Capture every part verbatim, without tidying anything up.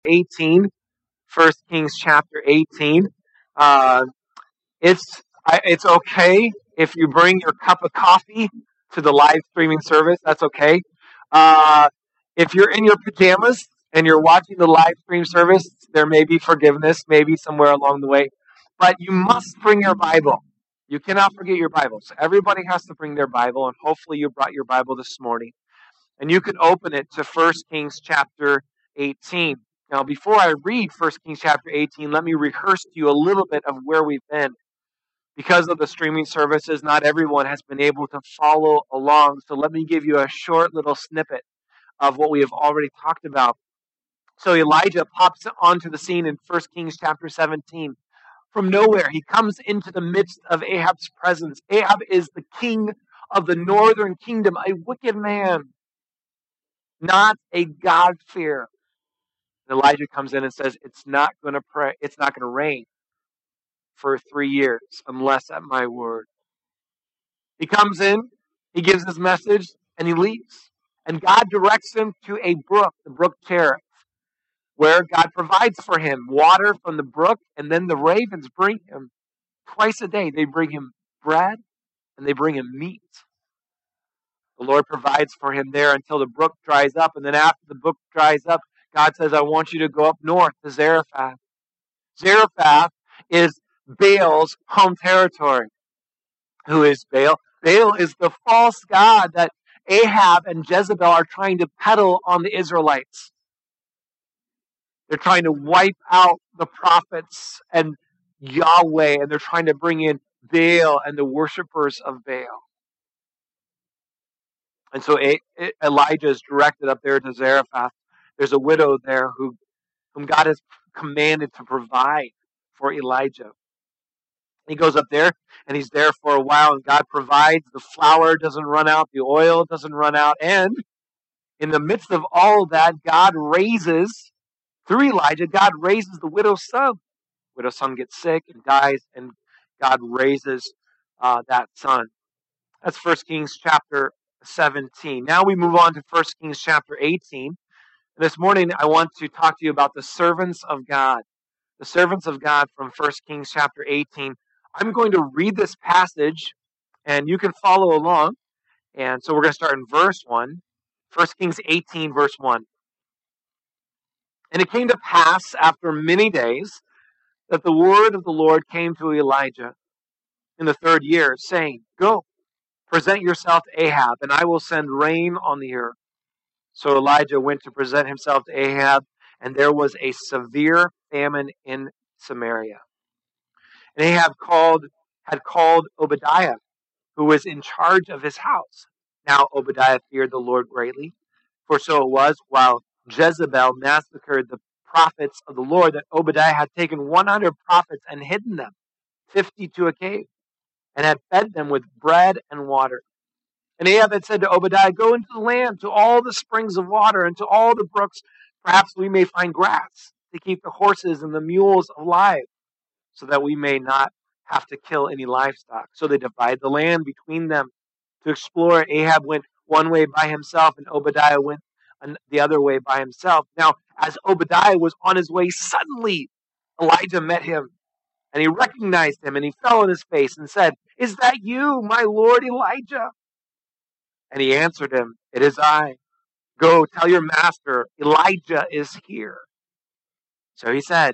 eighteen, First Kings chapter eighteen. Uh, it's I, it's okay if you bring your cup of coffee to the live streaming service. That's okay. Uh, if you're in your pajamas and you're watching the live stream service, there may be forgiveness, maybe somewhere along the way. But you must bring your Bible. You cannot forget your Bible. So everybody has to bring their Bible, and hopefully you brought your Bible this morning. And you can open it to First Kings chapter eighteen. Now, before I read First Kings chapter eighteen, let me rehearse to you a little bit of where we've been. Because of the streaming services, not everyone has been able to follow along. So let me give you a short little snippet of what we have already talked about. So Elijah pops onto the scene in First Kings chapter seventeen. From nowhere, he comes into the midst of Ahab's presence. Ahab is the king of the northern kingdom, a wicked man, not a God-fearer. Elijah comes in and says, "It's not going to pray. It's not going to rain for three years unless at my word." He comes in, he gives his message, and he leaves. And God directs him to a brook, the brook Cherith, where God provides for him water from the brook, and then the ravens bring him twice a day. They bring him bread and they bring him meat. The Lord provides for him there until the brook dries up, and then after the brook dries up, God says, "I want you to go up north to Zarephath." Zarephath is Baal's home territory. Who is Baal? Baal is the false god that Ahab and Jezebel are trying to peddle on the Israelites. They're trying to wipe out the prophets and Yahweh, and they're trying to bring in Baal and the worshipers of Baal. And so Elijah is directed up there to Zarephath. There's a widow there who, whom God has commanded to provide for Elijah. He goes up there, and he's there for a while, and God provides. The flour doesn't run out, the oil doesn't run out, and in the midst of all of that, God raises, through Elijah, God raises the widow's son. The widow's son gets sick and dies, and God raises uh, that son. That's First Kings chapter seventeen. Now we move on to First Kings chapter eighteen. And this morning, I want to talk to you about the servants of God. The servants of God from First Kings chapter eighteen. I'm going to read this passage, and you can follow along. And so we're going to start in verse one. First Kings eighteen, verse one. "And it came to pass after many days that the word of the Lord came to Elijah in the third year, saying, Go, present yourself to Ahab, and I will send rain on the earth. So Elijah went to present himself to Ahab, and there was a severe famine in Samaria. And Ahab called, had called Obadiah, who was in charge of his house. Now Obadiah feared the Lord greatly, for so it was, while Jezebel massacred the prophets of the Lord, that Obadiah had taken one hundred prophets and hidden them, fifty to a cave, and had fed them with bread and water. And Ahab had said to Obadiah, Go into the land, to all the springs of water, and to all the brooks. Perhaps we may find grass to keep the horses and the mules alive, so that we may not have to kill any livestock. So they divided the land between them to explore it. Ahab went one way by himself, and Obadiah went the other way by himself. Now, as Obadiah was on his way, suddenly Elijah met him, and he recognized him, and he fell on his face and said, Is that you, my lord Elijah? And he answered him, It is I. Go, tell your master, Elijah is here. So he said,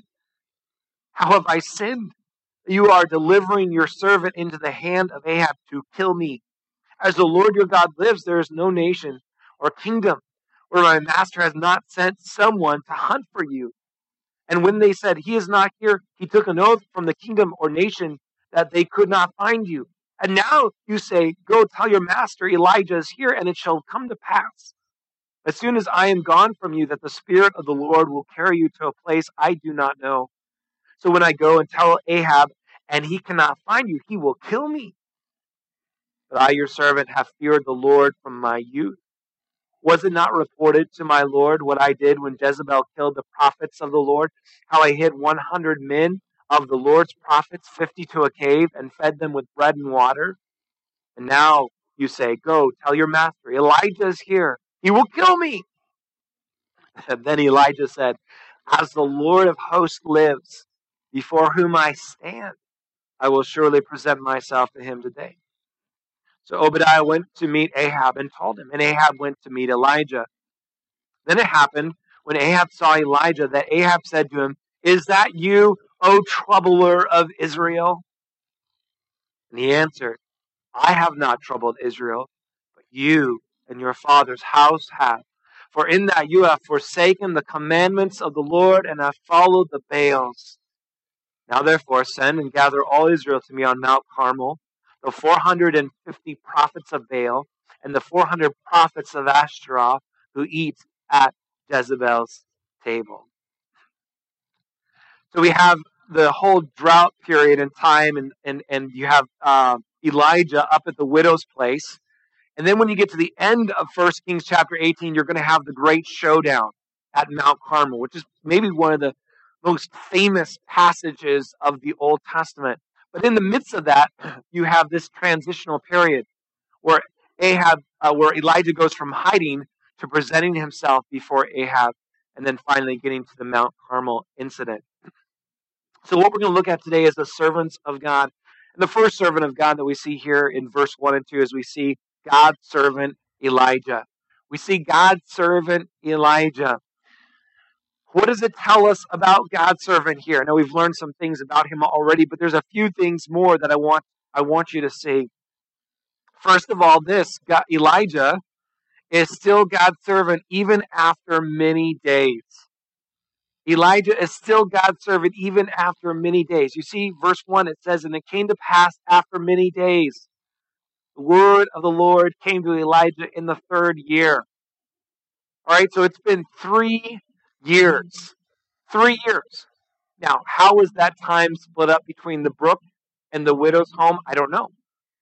How have I sinned? You are delivering your servant into the hand of Ahab to kill me. As the Lord your God lives, there is no nation or kingdom where my master has not sent someone to hunt for you. And when they said, He is not here, he took an oath from the kingdom or nation that they could not find you. And now you say, Go tell your master Elijah is here, and it shall come to pass, as soon as I am gone from you, that the Spirit of the Lord will carry you to a place I do not know. So when I go and tell Ahab, and he cannot find you, he will kill me. But I, your servant, have feared the Lord from my youth. Was it not reported to my Lord what I did when Jezebel killed the prophets of the Lord? How I hid one hundred men of the Lord's prophets, fifty to a cave, and fed them with bread and water? And now you say, Go, tell your master, Elijah is here. He will kill me. And then Elijah said, As the Lord of hosts lives, before whom I stand, I will surely present myself to him today. So Obadiah went to meet Ahab and told him, and Ahab went to meet Elijah. Then it happened, when Ahab saw Elijah, that Ahab said to him, "Is that you, O troubler of Israel?" And he answered, "I have not troubled Israel, but you and your father's house have. For in that you have forsaken the commandments of the Lord and have followed the Baals. Now therefore send and gather all Israel to me on Mount Carmel, the four hundred fifty prophets of Baal, and the four hundred prophets of Ashtaroth, who eat at Jezebel's table." So we have the whole drought period in time, and, and, and you have uh, Elijah up at the widow's place. And then when you get to the end of First Kings chapter eighteen, you're going to have the great showdown at Mount Carmel, which is maybe one of the most famous passages of the Old Testament. But in the midst of that, you have this transitional period where Ahab, uh, where Elijah goes from hiding to presenting himself before Ahab, and then finally getting to the Mount Carmel incident. So what we're going to look at today is the servants of God. And the first servant of God that we see here in verse one and two is we see God's servant Elijah. We see God's servant Elijah. What does it tell us about God's servant here? I know we've learned some things about him already, but there's a few things more that I want I want you to see. First of all, this God, Elijah is still God's servant even after many days. Elijah is still God's servant even after many days. You see, verse one, it says, "And it came to pass after many days, the word of the Lord came to Elijah in the third year." All right, so it's been three years. Three years. Now, how is that time split up between the brook and the widow's home? I don't know.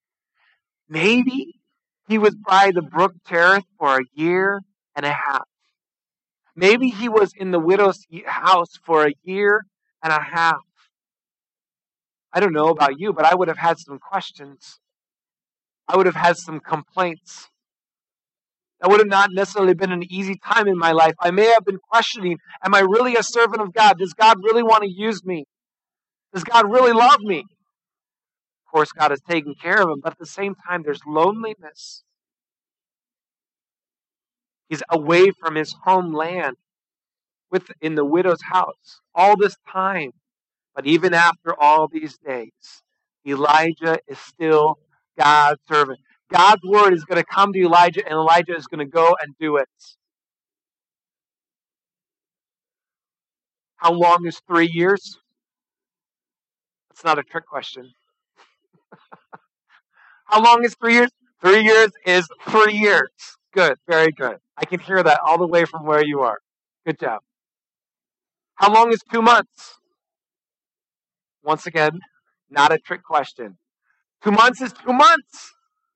Maybe he was by the brook Cherith for a year and a half. Maybe he was in the widow's house for a year and a half. I don't know about you, but I would have had some questions. I would have had some complaints. That would have not necessarily been an easy time in my life. I may have been questioning, am I really a servant of God? Does God really want to use me? Does God really love me? Of course, God has taken care of him, but at the same time, there's loneliness. He's away from his homeland with, in the widow's house all this time. But even after all these days, Elijah is still God's servant. God's word is going to come to Elijah, and Elijah is going to go and do it. How long is three years? That's not a trick question. How long is three years? Three years is three years. Good, very good. I can hear that all the way from where you are. Good job. How long is two months? Once again, not a trick question. Two months is two months.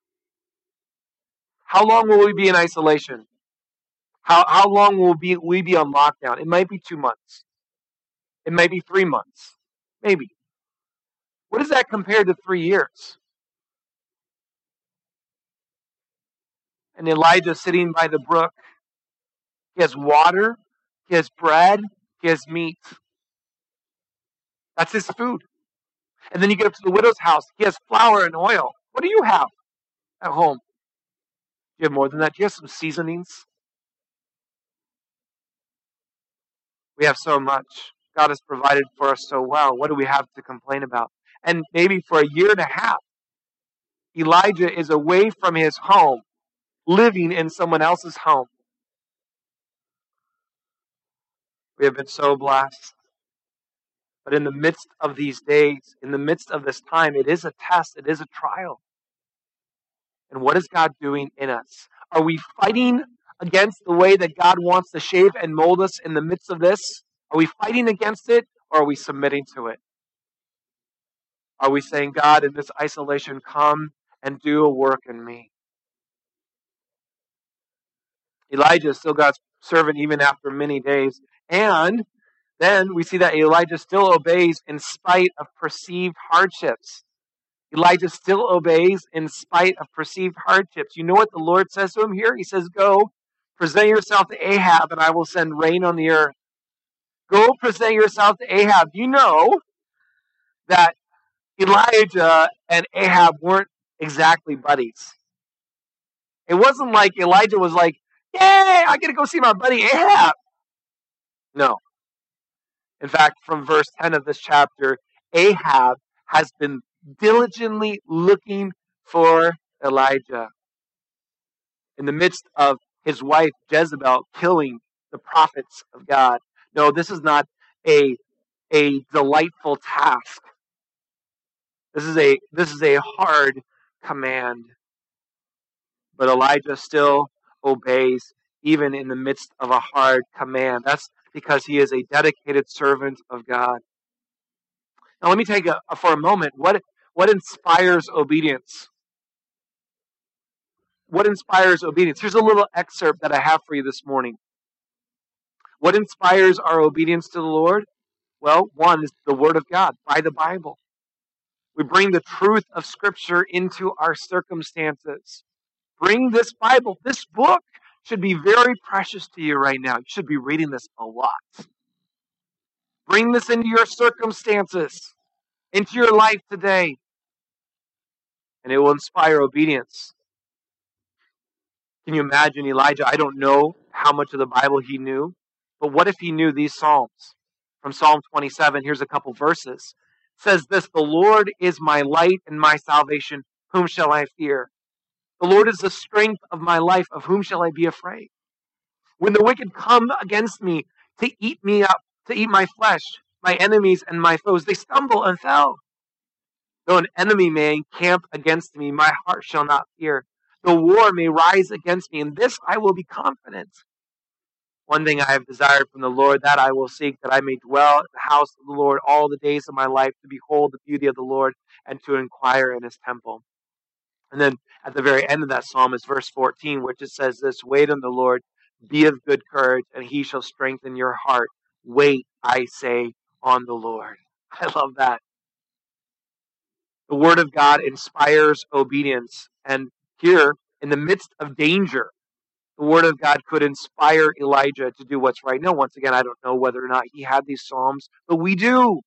How long will we be in isolation? How how long will we be, we be on lockdown? It might be two months. It might be three months. Maybe. What does that compare to three years? And Elijah sitting by the brook. He has water. He has bread. He has meat. That's his food. And then you get up to the widow's house. He has flour and oil. What do you have at home? Do you have more than that? Do you have some seasonings? We have so much. God has provided for us so well. What do we have to complain about? And maybe for a year and a half, Elijah is away from his home, living in someone else's home. We have been so blessed. But in the midst of these days, in the midst of this time, it is a test, it is a trial. And what is God doing in us? Are we fighting against the way that God wants to shape and mold us in the midst of this? Are we fighting against it, or are we submitting to it? Are we saying, God, in this isolation, come and do a work in me? Elijah is still God's servant even after many days. And then we see that Elijah still obeys in spite of perceived hardships. Elijah still obeys in spite of perceived hardships. You know what the Lord says to him here? He says, go, present yourself to Ahab, and I will send rain on the earth. Go present yourself to Ahab. You know that Elijah and Ahab weren't exactly buddies. It wasn't like Elijah was like, yay, I get to go see my buddy Ahab. No. In fact, from verse ten of this chapter, Ahab has been diligently looking for Elijah in the midst of his wife Jezebel killing the prophets of God. No, this is not a, a delightful task. This is a this is a hard command. But Elijah still obeys even in the midst of a hard command. That's because he is a dedicated servant of God. Now let me take a, for a moment, what, what inspires obedience? What inspires obedience? Here's a little excerpt that I have for you this morning. What inspires our obedience to the Lord? Well, one is the Word of God, by the Bible. We bring the truth of Scripture into our circumstances. Bring this Bible. This book should be very precious to you right now. You should be reading this a lot. Bring this into your circumstances, into your life today, and it will inspire obedience. Can you imagine Elijah? I don't know how much of the Bible he knew, but what if he knew these Psalms? From Psalm twenty-seven, here's a couple verses. It says this, the Lord is my light and my salvation. Whom shall I fear? The Lord is the strength of my life. Of whom shall I be afraid? When the wicked come against me to eat me up, to eat my flesh, my enemies and my foes, they stumble and fell. Though an enemy may encamp against me, my heart shall not fear. The war may rise against me, in this I will be confident. One thing I have desired from the Lord, that I will seek, that I may dwell in the house of the Lord all the days of my life, to behold the beauty of the Lord and to inquire in his temple. And then at the very end of that psalm is verse fourteen, which it says this, wait on the Lord, be of good courage, and he shall strengthen your heart. Wait, I say, on the Lord. I love that. The Word of God inspires obedience. And here, in the midst of danger, the Word of God could inspire Elijah to do what's right. Now, once again, I don't know whether or not he had these Psalms, but we do.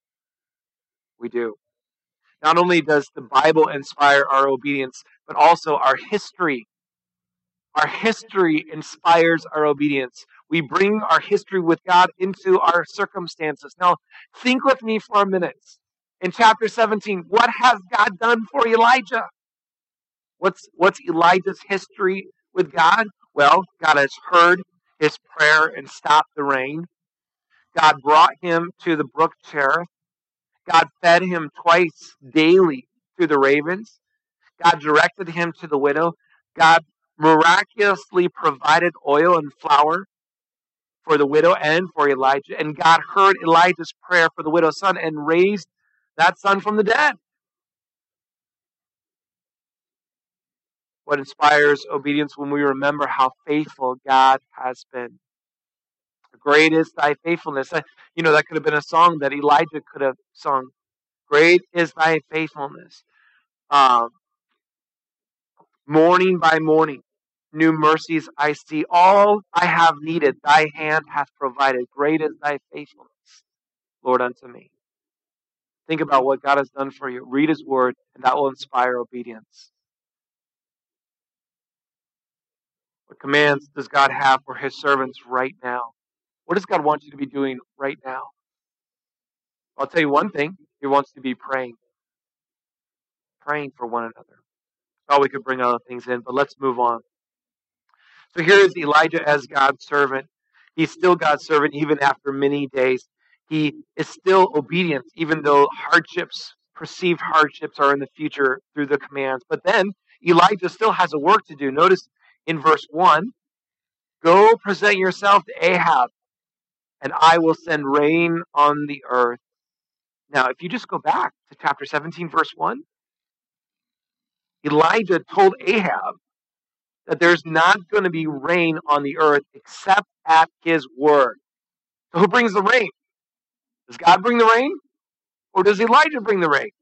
We do. Not only does the Bible inspire our obedience, but also our history. Our history inspires our obedience. We bring our history with God into our circumstances. Now, think with me for a minute. In chapter seventeen, what has God done for Elijah? What's, what's Elijah's history with God? Well, God has heard his prayer and stopped the rain. God brought him to the brook Cherith. God fed him twice daily through the ravens. God directed him to the widow. God miraculously provided oil and flour for the widow and for Elijah. And God heard Elijah's prayer for the widow's son and raised that son from the dead. What inspires obedience when we remember how faithful God has been. Great is thy faithfulness. You know, that could have been a song that Elijah could have sung. Great is thy faithfulness. Um, morning by morning, new mercies I see. All I have needed, thy hand hath provided. Great is thy faithfulness, Lord, unto me. Think about what God has done for you. Read his word, and that will inspire obedience. What commands does God have for his servants right now? What does God want you to be doing right now? I'll tell you one thing. He wants you to be praying. Praying for one another. Oh, we could bring other things in, but let's move on. So here is Elijah as God's servant. He's still God's servant even after many days. He is still obedient, even though hardships, perceived hardships, are in the future through the commands. But then Elijah still has a work to do. Notice in verse one, go present yourself to Ahab, and I will send rain on the earth. Now, if you just go back to chapter seventeen, verse one, Elijah told Ahab that there's not going to be rain on the earth except at his word. So who brings the rain? Does God bring the rain? Or does Elijah bring the rain?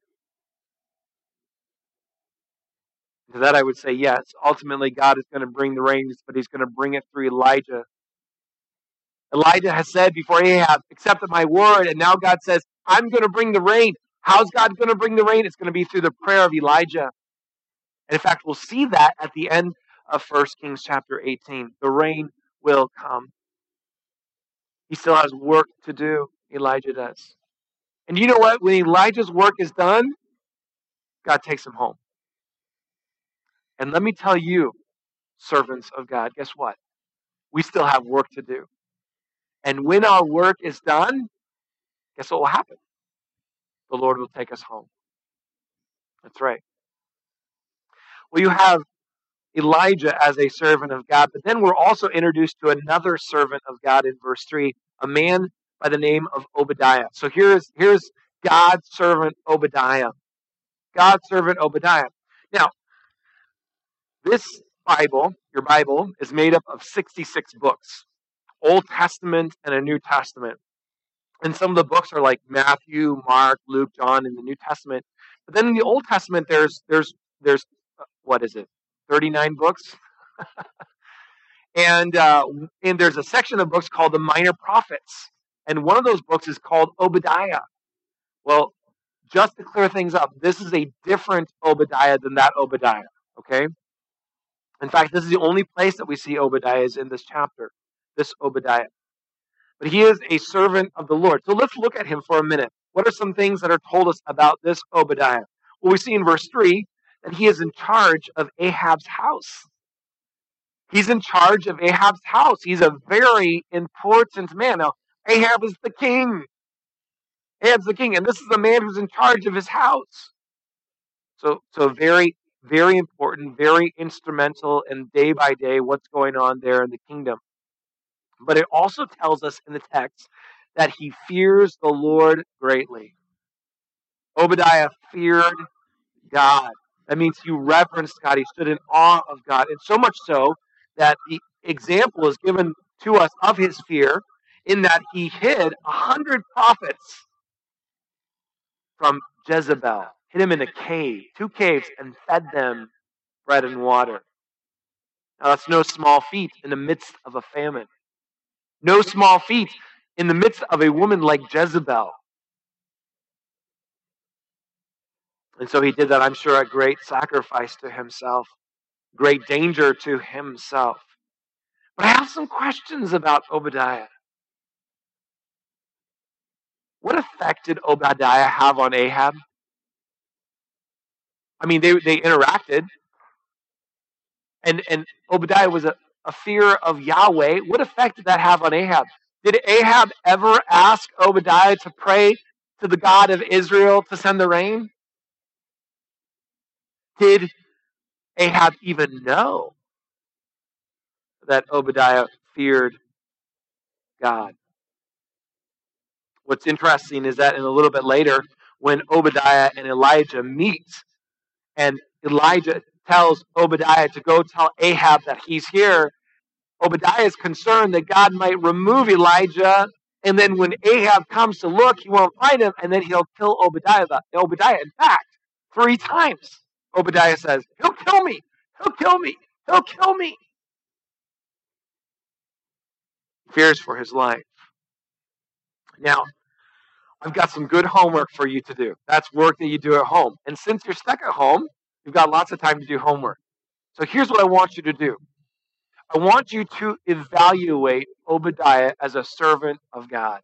To that I would say yes. Ultimately, God is going to bring the rain, but he's going to bring it through Elijah. Elijah has said before Ahab, accepted my word, and now God says, I'm going to bring the rain. How's God going to bring the rain? It's going to be through the prayer of Elijah. And in fact, we'll see that at the end of First Kings chapter eighteen. The rain will come. He still has work to do, Elijah does. And you know what? When Elijah's work is done, God takes him home. And let me tell you, servants of God, guess what? We still have work to do. And when our work is done, guess what will happen? The Lord will take us home. That's right. Well, you have Elijah as a servant of God, but then we're also introduced to another servant of God in verse three, a man by the name of Obadiah. So here's, here's God's servant Obadiah. God's servant Obadiah. Now, this Bible, your Bible, is made up of sixty-six books, Old Testament and a New Testament. And some of the books are like Matthew, Mark, Luke, John in the New Testament. But then in the Old Testament, there's there's there's uh, what is it? thirty-nine books. and uh, and there's a section of books called the Minor Prophets, and one of those books is called Obadiah. Well, just to clear things up, this is a different Obadiah than that Obadiah. Okay. In fact, this is the only place that we see Obadiah is in this chapter. This Obadiah. But he is a servant of the Lord. So let's look at him for a minute. What are some things that are told us about this Obadiah? Well, we see in verse three that he is in charge of Ahab's house. He's in charge of Ahab's house. He's a very important man. Now, Ahab is the king. Ahab's the king, and this is the man who's in charge of his house. So, so very, very important, very instrumental in day by day what's going on there in the kingdom. But it also tells us in the text that he fears the Lord greatly. Obadiah feared God. That means he reverenced God. He stood in awe of God. And so much so that the example is given to us of his fear in that he hid a hundred prophets from Jezebel. Hid him in a cave, two caves, and fed them bread and water. Now that's no small feat in the midst of a famine. No small feat in the midst of a woman like Jezebel. And so he did that, I'm sure, at great sacrifice to himself, great danger to himself. But I have some questions about Obadiah. What effect did Obadiah have on Ahab? I mean, they, they interacted. And, and Obadiah was a, a fear of Yahweh. What effect did that have on Ahab? Did Ahab ever ask Obadiah to pray to the God of Israel to send the rain? Did Ahab even know that Obadiah feared God? What's interesting is that in a little bit later, when Obadiah and Elijah meet, and Elijah tells Obadiah to go tell Ahab that he's here, Obadiah is concerned that God might remove Elijah, and then when Ahab comes to look, he won't find him, and then he'll kill Obadiah. Obadiah, in fact, three times, Obadiah says, he'll kill me, he'll kill me, he'll kill me. He fears for his life. Now, I've got some good homework for you to do. That's work that you do at home. And since you're stuck at home, you've got lots of time to do homework. So here's what I want you to do. I want you to evaluate Obadiah as a servant of God.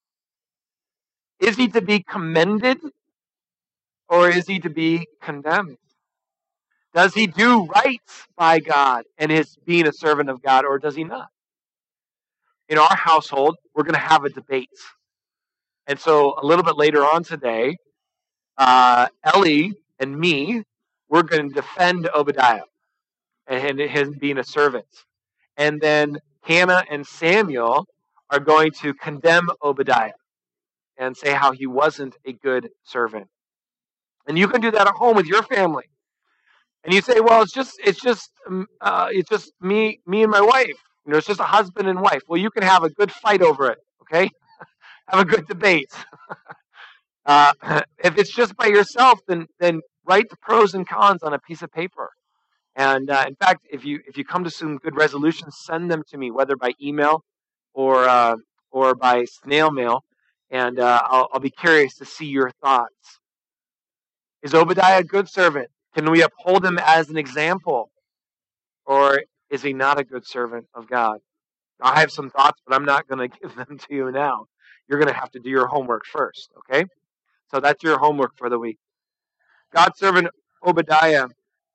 Is he to be commended or is he to be condemned? Does he do right by God and is being a servant of God, or does he not? In our household, we're going to have a debate. And so a little bit later on today, uh, Ellie and me, we're going to defend Obadiah and him being a servant. And then Hannah and Samuel are going to condemn Obadiah and say how he wasn't a good servant. And you can do that at home with your family. And you say, well, it's just it's just uh, it's just me me and my wife. You know, it's just a husband and wife. Well, you can have a good fight over it, okay? Have a good debate. uh, if it's just by yourself, then then write the pros and cons on a piece of paper. And uh, in fact, if you if you come to some good resolutions, send them to me, whether by email or uh, or by snail mail, and uh, I'll, I'll be curious to see your thoughts. Is Obadiah a good servant? Can we uphold him as an example, or is he not a good servant of God? I have some thoughts, but I'm not going to give them to you now. You're going to have to do your homework first, okay? So that's your homework for the week. God's servant Obadiah,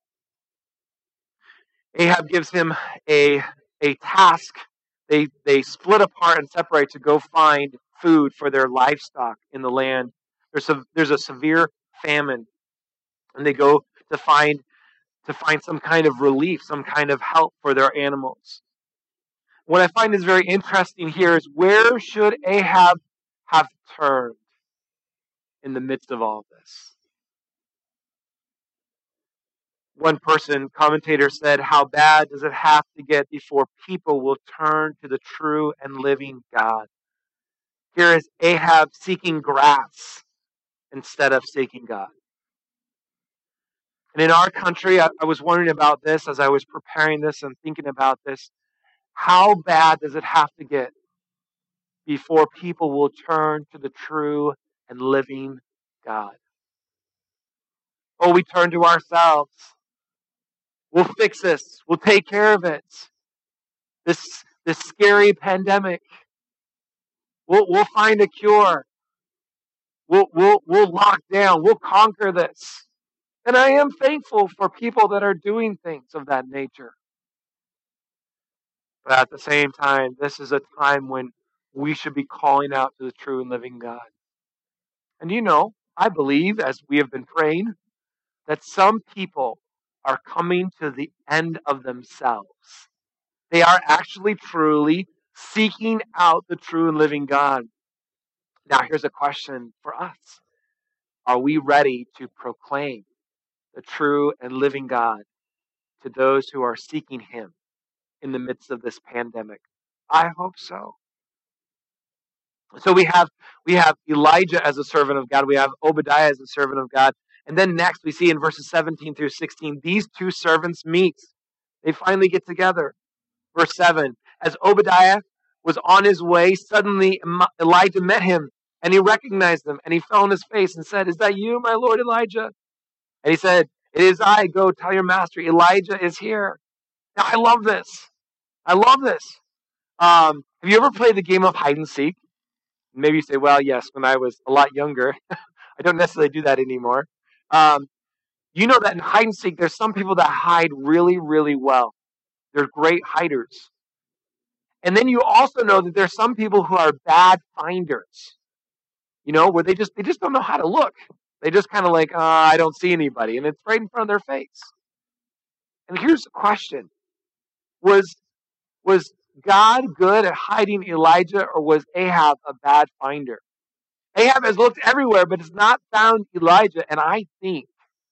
Ahab gives him a, a task. They, they split apart and separate to go find food for their livestock in the land. There's a, there's a severe famine, and they go to find to find some kind of relief, some kind of help for their animals. What I find is very interesting here is, where should Ahab have turned in the midst of all this? One person, commentator, said, how bad does it have to get before people will turn to the true and living God? Here is Ahab seeking grass instead of seeking God. And in our country, I, I was wondering about this as I was preparing this and thinking about this. How bad does it have to get before people will turn to the true and living God? Oh, we turn to ourselves. We'll fix this. We'll take care of it. This, this scary pandemic. We'll, we'll find a cure. We'll, we'll, we'll lock down. We'll conquer this. And I am thankful for people that are doing things of that nature. But at the same time, this is a time when we should be calling out to the true and living God. And you know, I believe, as we have been praying, that some people are coming to the end of themselves. They are actually truly seeking out the true and living God. Now, here's a question for us. Are we ready to proclaim the true and living God to those who are seeking Him in the midst of this pandemic? I hope so. So we have we have Elijah as a servant of God. We have Obadiah as a servant of God. And then next we see in verses seventeen through sixteen, these two servants meet. They finally get together. Verse seven, as Obadiah was on his way, suddenly Elijah met him, and he recognized him, and he fell on his face and said, is that you, my Lord Elijah? And he said, it is I. Go tell your master, Elijah is here. Now, I love this. I love this. Um, have you ever played the game of hide and seek? Maybe you say, well, yes, when I was a lot younger. I don't necessarily do that anymore. Um, you know that in hide and seek, there's some people that hide really, really well. They're great hiders. And then you also know that there's some people who are bad finders. You know, where they just they just don't know how to look. They just kind of like, uh, I don't see anybody. And it's right in front of their face. And here's the question. Was, was God good at hiding Elijah, or was Ahab a bad finder? Ahab has looked everywhere, but has not found Elijah. And I think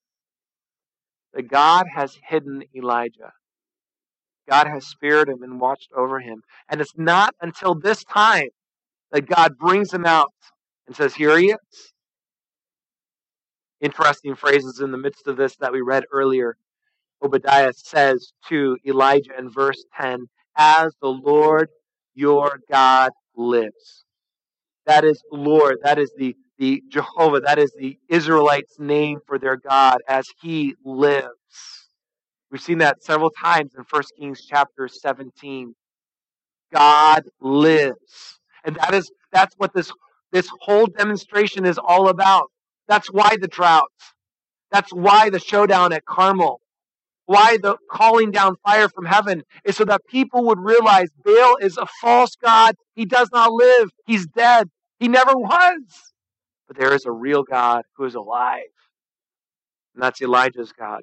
that God has hidden Elijah. God has spared him and watched over him. And it's not until this time that God brings him out and says, here he is. Interesting phrases in the midst of this that we read earlier. Obadiah says to Elijah in verse ten, as the Lord your God lives. That is Lord. That is the, the Jehovah. That is the Israelites' name for their God, as he lives. We've seen that several times in First Kings chapter seventeen. God lives. And that is that's what this, this whole demonstration is all about. That's why the droughts. That's why the showdown at Carmel. Why the calling down fire from heaven is so that people would realize Baal is a false god. He does not live. He's dead. He never was. But there is a real God who is alive. And that's Elijah's God.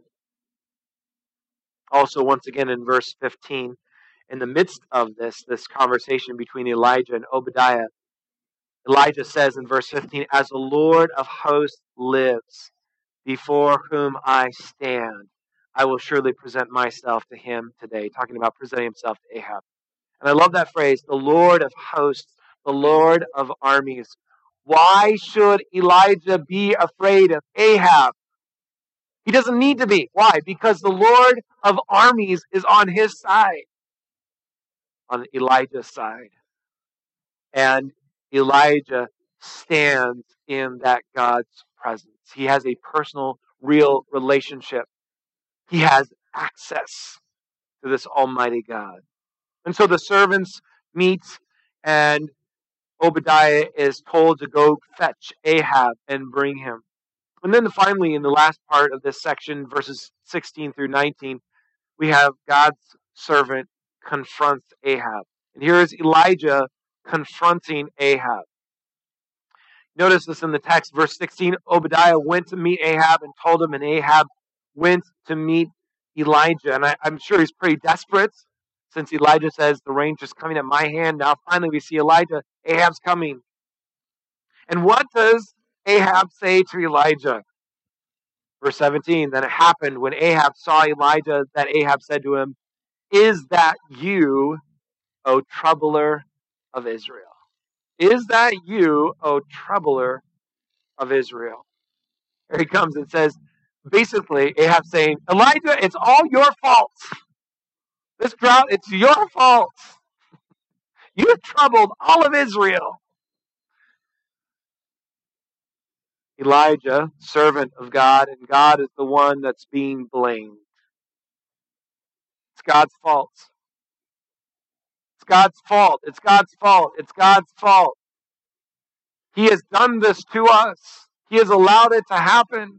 Also, once again in verse fifteen, in the midst of this, this conversation between Elijah and Obadiah, Elijah says in verse fifteen, as the Lord of hosts lives, before whom I stand, I will surely present myself to him today. Talking about presenting himself to Ahab. And I love that phrase, the Lord of hosts, the Lord of armies. Why should Elijah be afraid of Ahab? He doesn't need to be. Why? Because the Lord of armies is on his side. On Elijah's side. And Elijah stands in that God's presence. He has a personal, real relationship. He has access to this Almighty God. And so the servants meet, and Obadiah is told to go fetch Ahab and bring him. And then finally, in the last part of this section, verses sixteen through nineteen, we have God's servant confronts Ahab. And here is Elijah confronting Ahab. Notice this in the text, verse sixteen, Obadiah went to meet Ahab and told him, and Ahab went to meet Elijah. And I, I'm sure he's pretty desperate, since Elijah says, the rain's just coming at my hand. Now finally we see Elijah, Ahab's coming. And what does Ahab say to Elijah? Verse seventeen, then it happened when Ahab saw Elijah that Ahab said to him, is that you, O troubler of Israel? Is that you, O troubler of Israel? Here he comes and says, basically, Ahab saying, Elijah, it's all your fault. This drought, it's your fault. You have troubled all of Israel. Elijah, servant of God, and God is the one that's being blamed. It's God's fault. It's God's fault. It's God's fault. It's God's fault. He has done this to us. He has allowed it to happen.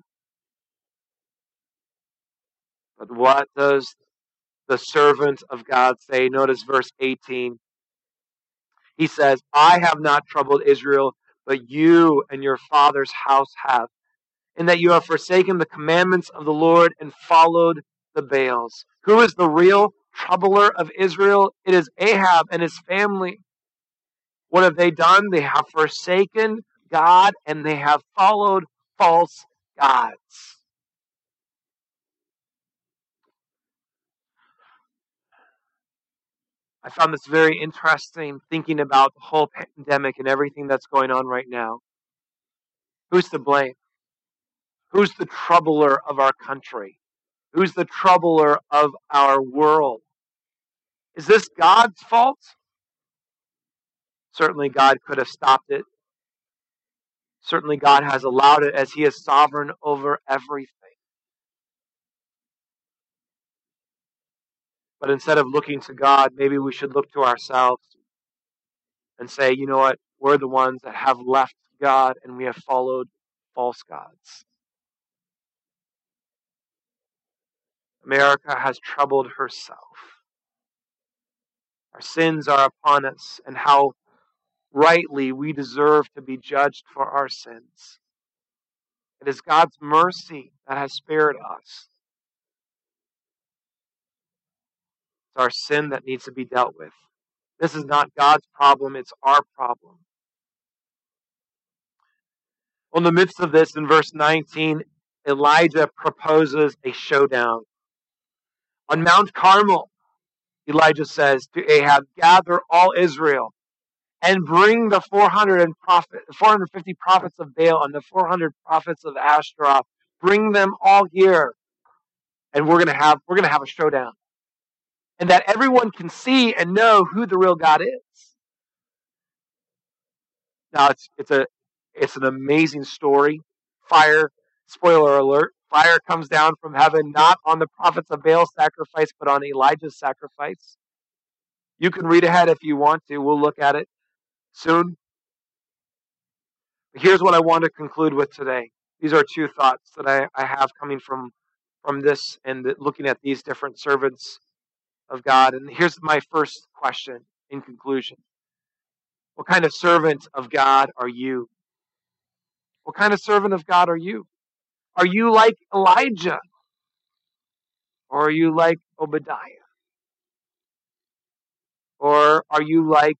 But what does the servant of God say? Notice verse eighteen. He says, I have not troubled Israel, but you and your father's house have, in that you have forsaken the commandments of the Lord and followed the Baals. Who is the real troubler of Israel? It is Ahab and his family. What have they done? They have forsaken God and they have followed false gods. I found this very interesting, thinking about the whole pandemic and everything that's going on right now. Who's to blame? Who's the troubler of our country? Who's the troubler of our world? Is this God's fault? Certainly God could have stopped it. Certainly God has allowed it, as He is sovereign over everything. But instead of looking to God, maybe we should look to ourselves and say, you know what? We're the ones that have left God and we have followed false gods. America has troubled herself. Our sins are upon us, and how rightly we deserve to be judged for our sins. It is God's mercy that has spared us. It's our sin that needs to be dealt with. This is not God's problem, it's our problem. In the midst of this, in verse nineteen, Elijah proposes a showdown. On Mount Carmel, Elijah says to Ahab, gather all Israel and bring the four hundred prophet, four hundred fifty prophets of Baal and the four hundred prophets of Ashtaroth. Bring them all here, and we're going to have we're going to have a showdown, and that everyone can see and know who the real God is. Now it's it's a it's an amazing story. Fire, spoiler alert, fire comes down from heaven, not on the prophets of Baal's sacrifice, but on Elijah's sacrifice. You can read ahead if you want to. We'll look at it soon. Here's what I want to conclude with today. These are two thoughts that I, I have coming from, from this and the, looking at these different servants of God. And here's my first question in conclusion. What kind of servant of God are you? What kind of servant of God are you? Are you like Elijah? Or are you like Obadiah? Or are you like,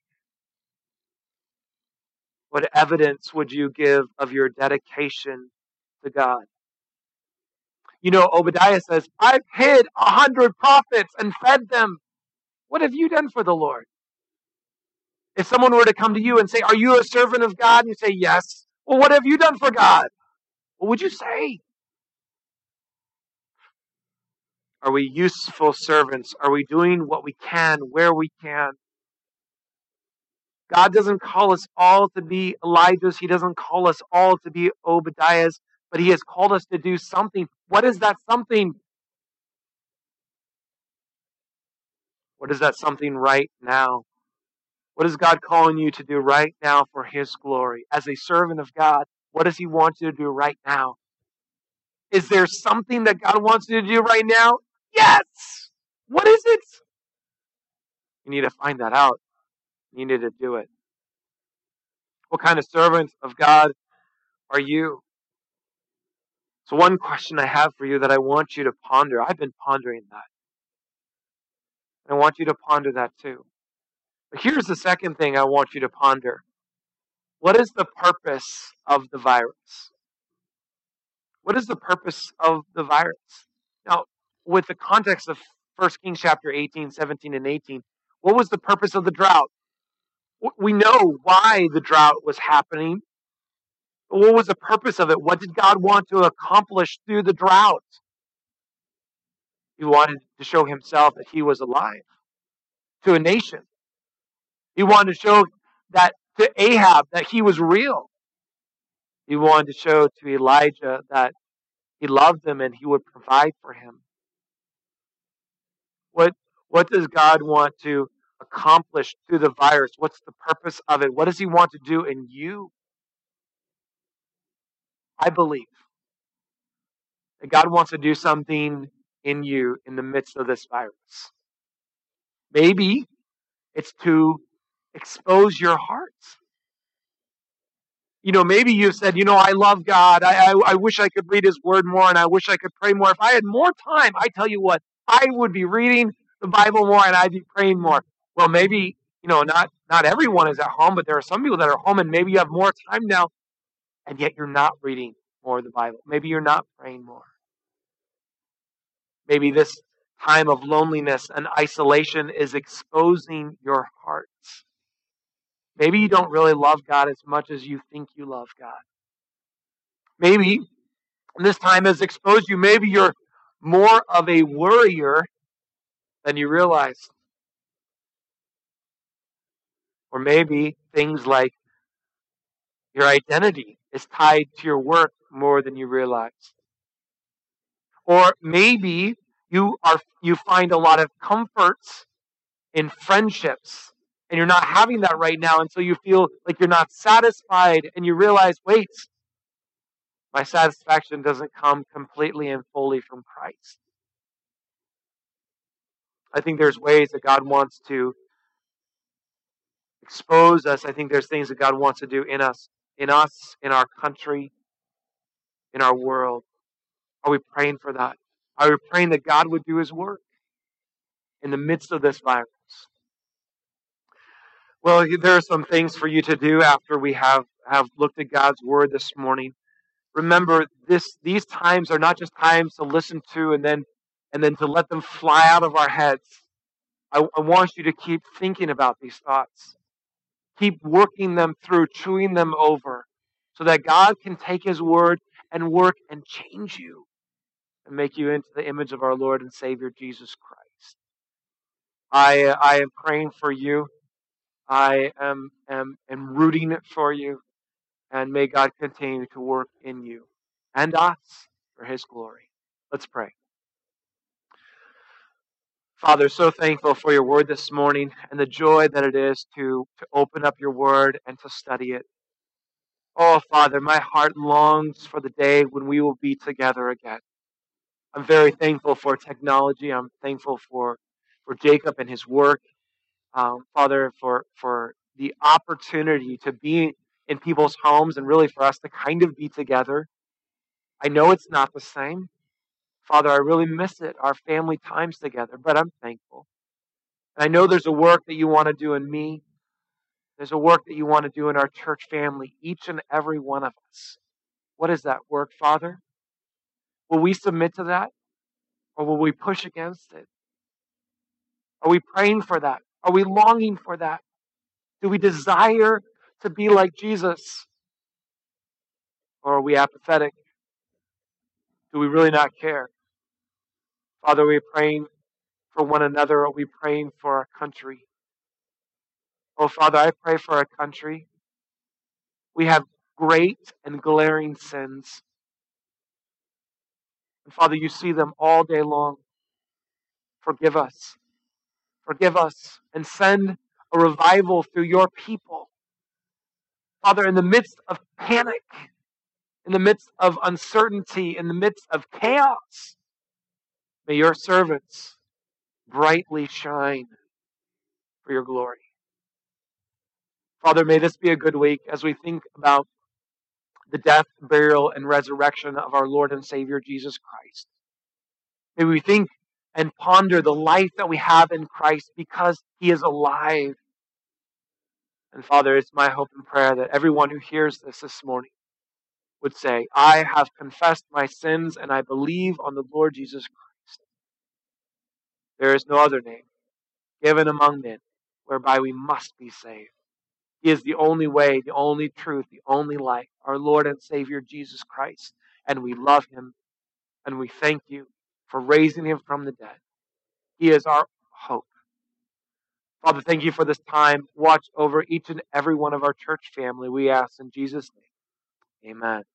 what evidence would you give of your dedication to God? You know, Obadiah says, I've hid a hundred prophets and fed them. What have you done for the Lord? If someone were to come to you and say, are you a servant of God? And you say, yes. Well, what have you done for God? What would you say? Are we useful servants? Are we doing what we can, where we can? God doesn't call us all to be Elijahs. He doesn't call us all to be Obadiahs, but He has called us to do something. What is that something? What is that something right now? What is God calling you to do right now for His glory? As a servant of God, what does He want you to do right now? Is there something that God wants you to do right now? Yes! What is it? You need to find that out. You need to do it. What kind of servant of God are you? So one question I have for you that I want you to ponder. I've been pondering that. I want you to ponder that too. But here's the second thing I want you to ponder. What is the purpose of the virus? What is the purpose of the virus? Now, with the context of First Kings chapter eighteen, seventeen, and eighteen, what was the purpose of the drought? We know why the drought was happening. What was the purpose of it? What did God want to accomplish through the drought? He wanted to show Himself that He was alive to a nation. He wanted to show that to Ahab that He was real. He wanted to show to Elijah that He loved him and He would provide for him. What, what does God want to accomplish through the virus? What's the purpose of it? What does He want to do in you? I believe that God wants to do something in you in the midst of this virus. Maybe it's to expose your hearts. You know, maybe you've said, you know, I love God. I, I, I wish I could read His Word more and I wish I could pray more. If I had more time, I tell you what, I would be reading the Bible more and I'd be praying more. Well, maybe, you know, not, not everyone is at home, but there are some people that are home and maybe you have more time now and yet you're not reading more of the Bible. Maybe you're not praying more. Maybe this time of loneliness and isolation is exposing your hearts. Maybe you don't really love God as much as you think you love God. Maybe this time has exposed you. Maybe you're more of a worrier than you realize. Or maybe things like your identity is tied to your work more than you realize. Or maybe you are you find a lot of comforts in friendships and you're not having that right now, and so you feel like you're not satisfied and you realize, wait, my satisfaction doesn't come completely and fully from Christ. I think there's ways that God wants to expose us. I think there's things that God wants to do in us, in us, in our country, in our world. Are we praying for that? Are we praying that God would do His work in the midst of this virus? Well, there are some things for you to do after we have, have looked at God's Word this morning. Remember, this these times are not just times to listen to and then and then to let them fly out of our heads. I, I want you to keep thinking about these thoughts. Keep working them through, chewing them over, so that God can take His Word and work and change you and make you into the image of our Lord and Savior Jesus Christ. I I am praying for you. I am, am, am rooting it for you. And may God continue to work in you and us for His glory. Let's pray. Father, so thankful for your word this morning and the joy that it is to, to open up your word and to study it. Oh, Father, my heart longs for the day when we will be together again. I'm very thankful for technology. I'm thankful for, for Jacob and his work. Um, Father, for, for the opportunity to be in people's homes and really for us to kind of be together. I know it's not the same. Father, I really miss it, our family times together, but I'm thankful. And I know there's a work that you want to do in me. There's a work that you want to do in our church family, each and every one of us. What is that work, Father? Will we submit to that? Or will we push against it? Are we praying for that? Are we longing for that? Do we desire to be like Jesus? Or are we apathetic? Do we really not care? Father, are we praying for one another? Are we praying for our country? Oh, Father, I pray for our country. We have great and glaring sins. And Father, you see them all day long. Forgive us. Forgive us and send a revival through your people. Father, in the midst of panic, in the midst of uncertainty, in the midst of chaos, may your servants brightly shine for your glory. Father, may this be a good week as we think about the death, burial, and resurrection of our Lord and Savior Jesus Christ. May we think and ponder the life that we have in Christ because he is alive. And Father, it's my hope and prayer that everyone who hears this this morning would say, I have confessed my sins and I believe on the Lord Jesus Christ. There is no other name given among men whereby we must be saved. He is the only way, the only truth, the only life, our Lord and Savior Jesus Christ. And we love him and we thank you for raising him from the dead. He is our hope. Father, thank you for this time. Watch over each and every one of our church family, we ask in Jesus' name. Amen.